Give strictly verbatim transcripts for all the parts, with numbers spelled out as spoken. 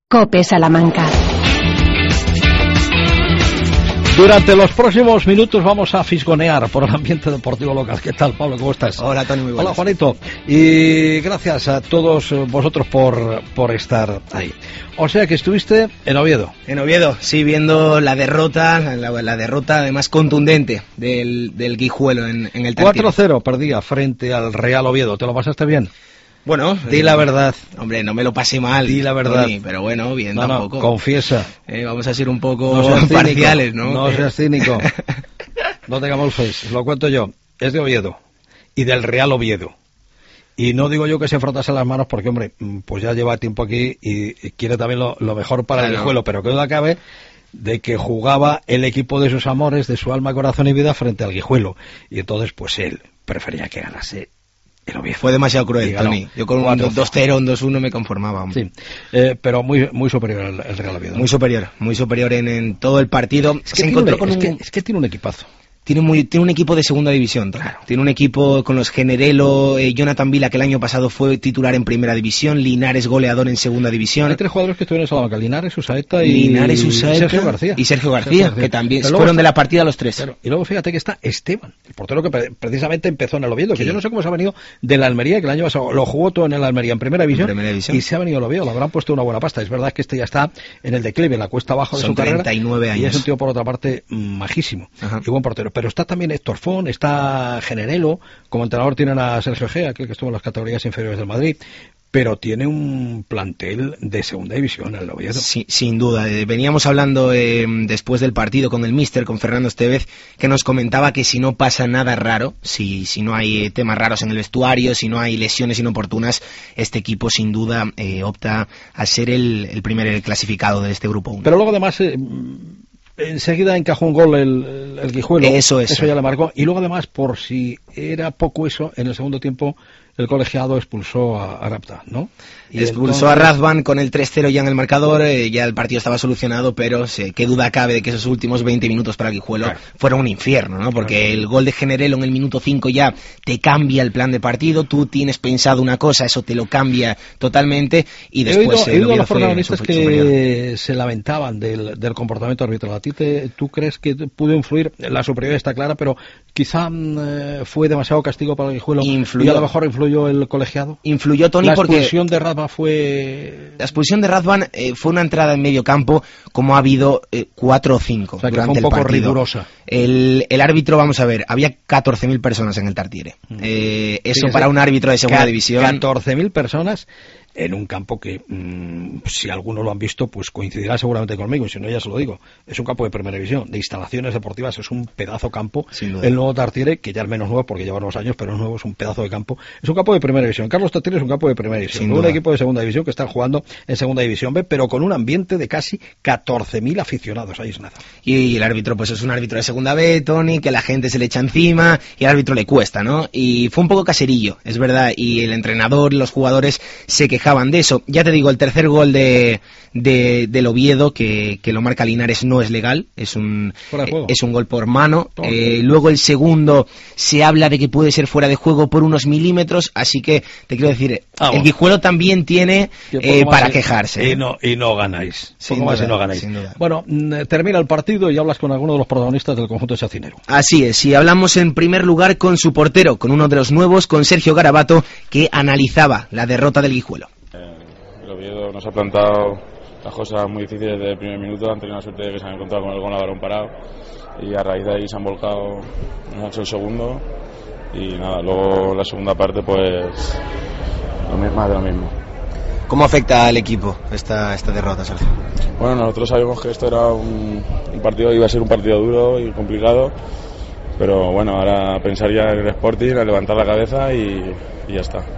COPE Salamanca. Durante los próximos minutos vamos a fisgonear por el ambiente deportivo local. ¿Qué tal, Pablo? ¿Cómo estás? Hola, Tony, muy buenas. Hola, Juanito. Y gracias a todos vosotros por, por estar ahí. O sea que estuviste en Oviedo. En Oviedo, sí, viendo la derrota, la, la derrota además contundente del, del Guijuelo en, en el Tartiere. cuatro cero perdía frente al Real Oviedo. ¿Te lo pasaste bien? Bueno, di la verdad. Hombre, no me lo pasé mal. Di la verdad. Tony, pero bueno, bien no, tampoco. No, confiesa. Eh, vamos a ser un poco no seas parciales, cínico, ¿no? No seas cínico. No tengamos face. Lo cuento yo. Es de Oviedo. Y del Real Oviedo. Y no digo yo que se frotase las manos porque, hombre, pues ya lleva tiempo aquí y quiere también lo, lo mejor para claro. el Guijuelo. Pero que duda cabe de que jugaba el equipo de sus amores, de su alma, corazón y vida frente al Guijuelo. Y entonces, pues él prefería que ganase. Fue demasiado cruel, Tony. Yo con un dos cero, un dos uno me conformaba. Sí, eh, pero muy muy superior al, al Real Oviedo. Muy superior, muy superior en, en todo el partido. Es que, Se encontró un, con es, un... que, es que tiene un equipazo. Tiene, muy, tiene un equipo de segunda división, claro. Tiene un equipo con los Generelo, eh, Jonathan Vila, que el año pasado fue titular en primera división, Linares goleador en segunda división. Hay tres jugadores que estuvieron en Salamanca, Linares, Usaeta y Linares, Usaeta, Sergio García. Y Sergio García, Sergio García. que también fueron está, de la partida los tres. Claro. Y luego fíjate que está Esteban, el portero que pre- precisamente empezó en el Oviedo, que sí. Yo no sé cómo se ha venido de la Almería, que el año pasado lo jugó todo en el Almería en primera división, en primera división. Y se ha venido al Oviedo, le habrán puesto una buena pasta. Es verdad que este ya está en el declive, en la cuesta abajo de Son su carrera. treinta y nueve años. Y es un tío, por otra parte, majísimo. Ajá. Y buen portero. Pero está también Héctor Fon, está Generelo, como entrenador tienen a Sergio Gea, aquel que estuvo en las categorías inferiores del Madrid, pero tiene un plantel de segunda división el Oviedo. Sí, sin duda. Eh, veníamos hablando eh, después del partido con el míster, con Fernando Estevez, que nos comentaba que si no pasa nada raro, si, si no hay eh, temas raros en el vestuario, si no hay lesiones inoportunas, este equipo sin duda eh, opta a ser el, el primer clasificado de este grupo uno. Pero luego además... Eh, enseguida encajó un gol el, el, el Guijuelo, eso, eso. eso ya le marcó, y luego además, por si era poco eso, en el segundo tiempo el colegiado expulsó a, a Rapta, ¿no? Y expulsó entonces... a Razvan con el tres cero ya en el marcador, eh, ya el partido estaba solucionado, pero sí, qué duda cabe de que esos últimos veinte minutos para el Guijuelo claro. fueron un infierno, ¿no? Porque claro. el gol de Generelo en el minuto cinco ya te cambia el plan de partido, tú tienes pensado una cosa, eso te lo cambia totalmente, y después... He oído, he oído a los protagonistas que superior. se lamentaban del, del comportamiento arbitral. ¿A ti te, tú crees que pudo influir? La superioridad está clara, pero quizá eh, fue demasiado castigo para el Guijuelo. Influyó. Y a lo mejor influyó el colegiado. Influyó, Tony, la porque... La expulsión de Radvan fue... La expulsión de Radvan eh, fue una entrada en medio campo como ha habido eh, cuatro o cinco o sea, durante que fue un el poco partido. rigurosa. El, el árbitro, vamos a ver, había catorce mil personas en el Tartiere. Mm. Eh, eso Fíjese, para un árbitro de segunda división... catorce mil personas... en un campo que, mmm, si algunos lo han visto, pues coincidirá seguramente conmigo, y si no ya se lo digo, es un campo de primera división, de instalaciones deportivas, es un pedazo campo, el nuevo Tartiere, que ya es menos nuevo porque lleva unos años, pero es nuevo, es un pedazo de campo, es un campo de primera división. Carlos Tartiere es un campo de primera división, un equipo de segunda división que están jugando en segunda división B, pero con un ambiente de casi catorce mil aficionados, ahí es nada. Y el árbitro, pues es un árbitro de segunda B, Tony, que la gente se le echa encima, y al árbitro le cuesta, ¿no? Y fue un poco caserillo, es verdad, y el entrenador y los jugadores se quejaban de eso. Ya te digo, el tercer gol de, de del Oviedo, que, que lo marca Linares, no es legal, es un, eh, es un gol por mano. Eh, luego el segundo se habla de que puede ser fuera de juego por unos milímetros, así que te quiero decir, ah, el bueno. Guijuelo también tiene eh, para y, quejarse. Y no, y no ganáis. Sin duda, más y no ganáis. Sin duda. Bueno, termina el partido y hablas con alguno de los protagonistas del conjunto chacinero. Así es, y hablamos en primer lugar con su portero, con uno de los nuevos, con Sergio Garabato, que analizaba la derrota del Guijuelo. El Oviedo nos ha plantado las cosas muy difíciles desde el primer minuto, han tenido la suerte de que se han encontrado con el gol a balón parado y a raíz de ahí se han volcado, nos han hecho el segundo y nada, luego la segunda parte pues lo mismo, más de lo mismo. ¿Cómo afecta al equipo esta, esta derrota, Sergio? Bueno, nosotros sabíamos que esto era un, un partido, iba a ser un partido duro y complicado, pero bueno, ahora pensar ya en el Sporting, a levantar la cabeza y, y ya está.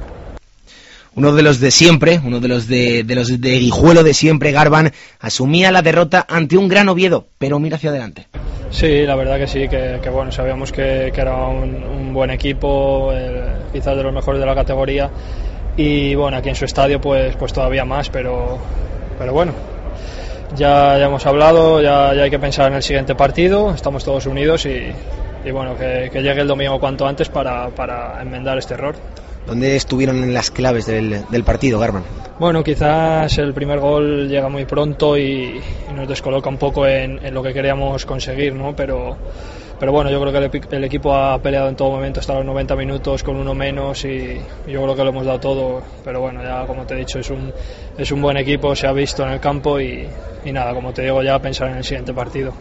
Uno de los de siempre, uno de los de, de los de Guijuelo de siempre, Garban, asumía la derrota ante un gran Oviedo, pero mira hacia adelante. Sí, la verdad que sí, que, que bueno, sabíamos que, que era un, un buen equipo, eh, quizás de los mejores de la categoría, y bueno, aquí en su estadio pues, pues todavía más, pero, pero bueno, ya, ya hemos hablado, ya, ya hay que pensar en el siguiente partido, estamos todos unidos y, y bueno, que, que llegue el domingo cuanto antes para, para enmendar este error. ¿Dónde estuvieron las claves del, del partido, Garban? Bueno, quizás el primer gol llega muy pronto y, y nos descoloca un poco en, en lo que queríamos conseguir, ¿no? Pero, pero bueno, yo creo que el, el equipo ha peleado en todo momento hasta los noventa minutos con uno menos y yo creo que lo hemos dado todo. Pero bueno, ya como te he dicho, es un, es un buen equipo, se ha visto en el campo y, y nada, como te digo, ya pensar en el siguiente partido.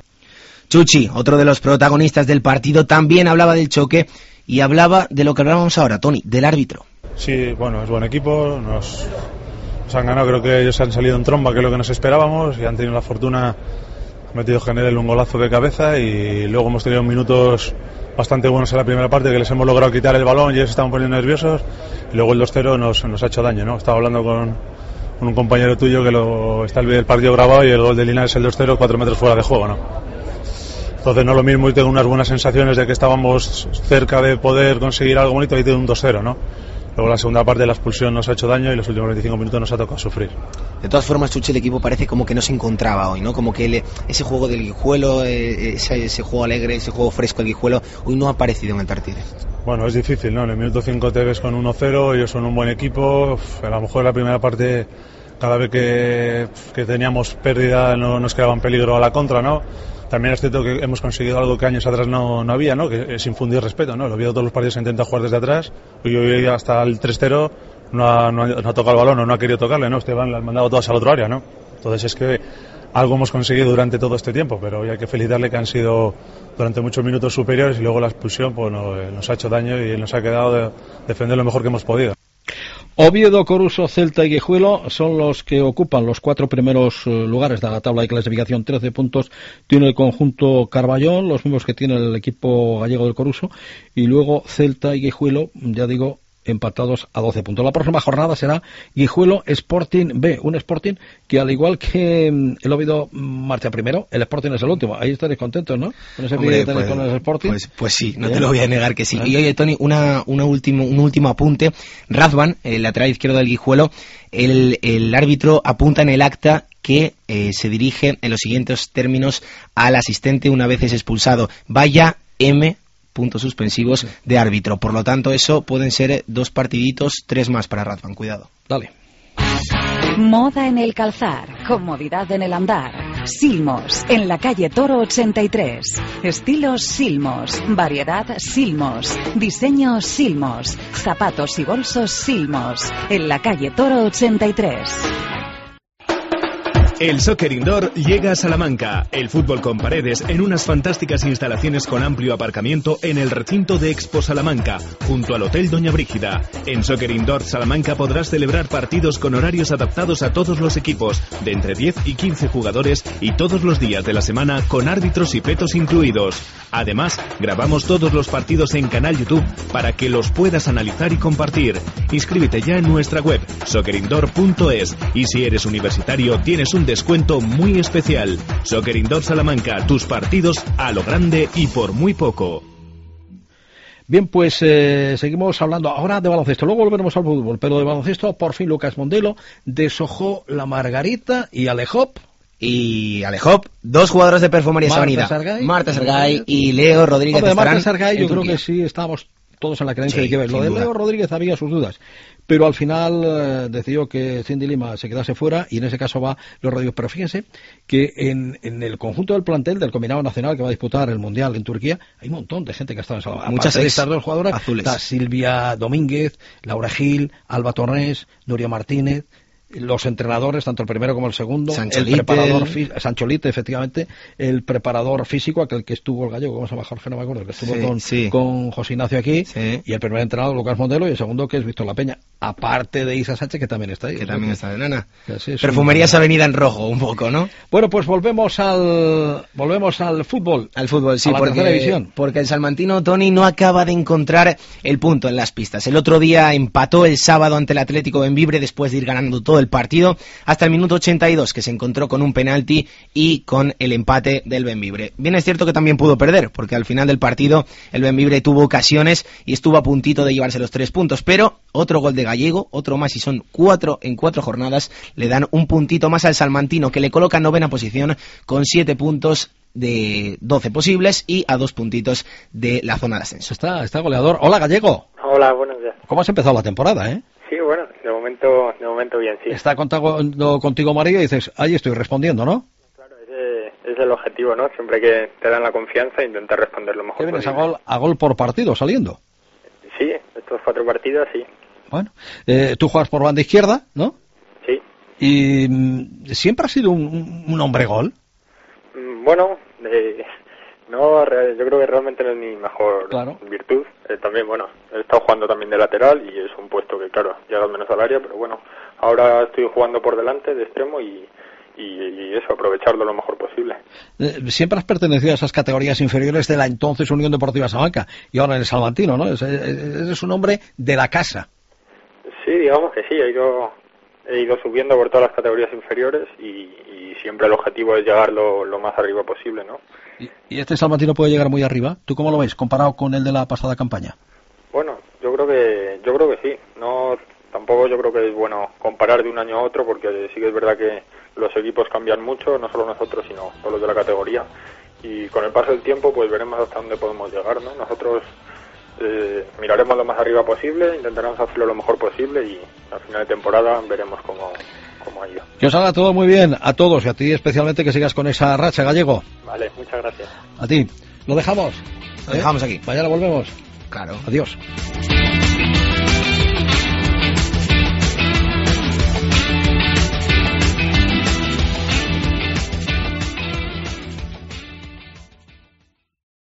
Chuchi, otro de los protagonistas del partido, también hablaba del choque y hablaba de lo que hablábamos ahora, Tony, del árbitro. Sí, bueno, es buen equipo, nos, nos han ganado, creo que ellos han salido en tromba, que es lo que nos esperábamos, y han tenido la fortuna, ha metido General un golazo de cabeza y luego hemos tenido minutos bastante buenos en la primera parte, que les hemos logrado quitar el balón y ellos se estaban poniendo nerviosos, y luego el dos cero nos, nos ha hecho daño, ¿no? Estaba hablando con, con un compañero tuyo que lo, está el, el partido grabado y el gol de Linares, el dos cero, cuatro metros fuera de juego, ¿no? Entonces no es lo mismo y tengo unas buenas sensaciones de que estábamos cerca de poder conseguir algo bonito y tengo un dos cero, ¿no? Luego la segunda parte la expulsión nos ha hecho daño y los últimos veinticinco minutos nos ha tocado sufrir. De todas formas, Chuchi, el equipo parece como que no se encontraba hoy, ¿no? Como que el, ese juego del Guijuelo, eh, ese, ese juego alegre, ese juego fresco del Guijuelo, hoy no ha aparecido en el partido. Bueno, es difícil, ¿no? En el minuto cinco te ves con uno cero, ellos son un buen equipo, a lo mejor en la primera parte cada vez que, que teníamos pérdida no nos quedaba en peligro a la contra, ¿no? También es cierto que hemos conseguido algo que años atrás no, no había, ¿no? Que es infundir respeto, ¿no? Lo veo todos los partidos se intenta jugar desde atrás y hoy hasta el tres cero no ha, no, ha, no ha tocado el balón o no ha querido tocarle, ¿no? Esteban le han mandado todas al otro área, ¿no? Entonces es que algo hemos conseguido durante todo este tiempo, pero hoy hay que felicitarle que han sido durante muchos minutos superiores y luego la expulsión pues nos, nos ha hecho daño y nos ha quedado de defender lo mejor que hemos podido. Oviedo, Coruso, Celta y Guijuelo son los que ocupan los cuatro primeros lugares de la tabla de clasificación. trece puntos tiene el conjunto Carballón, los mismos que tiene el equipo gallego del Coruso, y luego Celta y Guijuelo, ya digo, empatados a doce puntos. La próxima jornada será Guijuelo Sporting B, un Sporting que al igual que el Oviedo marcha primero, el Sporting es el último. Ahí estaréis contentos, ¿no? Con ese Hombre, pues, con el Sporting. Pues, pues sí, no ¿Eh? te lo voy a negar que sí. ¿Eh? Y oye, Tony, una, una último, un último apunte. Radvan, el lateral izquierdo del Guijuelo, el, el árbitro apunta en el acta que eh, se dirige en los siguientes términos al asistente una vez es expulsado. Vaya M puntos suspensivos de árbitro. Por lo tanto, eso pueden ser dos partiditos, tres más para Radvan. Cuidado. Dale. Moda en el calzar, comodidad en el andar. Silmos, en la calle Toro ochenta y tres. Estilos Silmos, variedad Silmos, diseño Silmos, zapatos y bolsos Silmos, en la calle Toro ochenta y tres. El Soccer Indoor llega a Salamanca. El fútbol con paredes en unas fantásticas instalaciones con amplio aparcamiento en el recinto de Expo Salamanca, junto al Hotel Doña Brígida. En Soccer Indoor Salamanca podrás celebrar partidos con horarios adaptados a todos los equipos, de entre diez y quince jugadores y todos los días de la semana con árbitros y petos incluidos. Además, grabamos todos los partidos en canal YouTube para que los puedas analizar y compartir. Inscríbete ya en nuestra web, soccer indoor punto es, y si eres universitario tienes un descuento muy especial. Soccer Indoor Salamanca, tus partidos a lo grande y por muy poco. Bien, pues eh, seguimos hablando ahora de baloncesto, luego volveremos al fútbol, pero de baloncesto por fin Lucas Mondelo deshojó la Margarita y Alejop. Y Alejop, dos jugadores de Perfumerías Avenida, Sargay, Marta Sargay y Leo Rodríguez. Hombre, de Marta Sargay yo creo Turquía. que sí estábamos todos en la creencia Sí, de que ver. Lo de duda. Leo Rodríguez había sus dudas, pero al final eh, decidió que Cindy Lima se quedase fuera y en ese caso va Leo Rodríguez. Pero fíjense que en, en el conjunto del plantel del combinado nacional que va a disputar el Mundial en Turquía hay un montón de gente que ha estado en Salamanca. Muchas de estas dos jugadoras azules. está Silvia Domínguez, Laura Gil, Alba Torres, Nuria Martínez. Los entrenadores, tanto el primero como el segundo, Sancho el Lite. preparador fí- Sancho Lite, efectivamente, el preparador físico, aquel que estuvo el gallego, ¿cómo se llama Jorge? No me acuerdo, el que estuvo Sí, con, sí. con José Ignacio aquí, Sí. y el primer entrenador Lucas Mondelo, y el segundo que es Víctor La Peña, aparte de Isa Sánchez, que también está ahí. Que O sea también que- está de nana. que sí, es Perfumerías un- Avenida en rojo, un poco, ¿no? Bueno, pues volvemos al volvemos al fútbol. Al fútbol, sí, a la porque, tercera división. porque el salmantino Tony no acaba de encontrar el punto en las pistas. El otro día empató el sábado ante el Atlético Bembibre después de ir ganando todo el partido hasta el minuto ochenta y dos, que se encontró con un penalti y con el empate del Bembibre. Bien es cierto que también pudo perder, porque al final del partido el Bembibre tuvo ocasiones y estuvo a puntito de llevarse los tres puntos, pero otro gol de Gallego, otro más, y son cuatro en cuatro jornadas, le dan un puntito más al salmantino, que le coloca en novena posición con siete puntos de doce posibles y a dos puntitos de la zona de ascenso. Está, está goleador. Hola, Gallego. Hola, buenos días. ¿Cómo has empezado la temporada, eh? Sí, bueno, de momento, de momento bien, sí. Está contando contigo María y dices, ahí estoy respondiendo, ¿no? Claro, ese es el objetivo, ¿no? Siempre que te dan la confianza, intentar responder lo mejor ¿Qué vienes posible. a gol, a gol por partido saliendo? Sí, estos cuatro partidos, sí. Bueno, eh, tú juegas por banda izquierda, ¿no? Sí. ¿Y mm, siempre has sido un, un hombre gol? Mm, Bueno, eh, no, re- yo creo que realmente no es mi mejor Claro. virtud. Eh, también, bueno, he estado jugando también de lateral y es un puesto que, claro, llega menos al área, pero bueno, ahora estoy jugando por delante de extremo y, y, y eso, aprovecharlo lo mejor posible. Eh, siempre has pertenecido a esas categorías inferiores de la entonces Unión Deportiva Salamanca y ahora en el Salmantino, ¿no? Es- es- Eres un hombre de la casa. Sí, digamos que sí, he ido, he ido subiendo por todas las categorías inferiores y, y siempre el objetivo es llegar lo, lo más arriba posible, ¿no? ¿Y, y este Salmantino puede llegar muy arriba? ¿Tú cómo lo ves comparado con el de la pasada campaña? Bueno, yo creo que yo creo que sí. No, tampoco yo creo que es bueno comparar de un año a otro porque sí que es verdad que los equipos cambian mucho, no solo nosotros sino todos los de la categoría. Y con el paso del tiempo pues veremos hasta dónde podemos llegar, ¿no? Nosotros eh, miraremos lo más arriba posible, intentaremos hacerlo lo mejor posible y al final de temporada veremos cómo, cómo ha ido. Que os haga todo muy bien, a todos y a ti especialmente, que sigas con esa racha, Gallego. Vale, muchas gracias. A ti. ¿Lo dejamos? Lo dejamos aquí. Mañana volvemos. Claro. Adiós.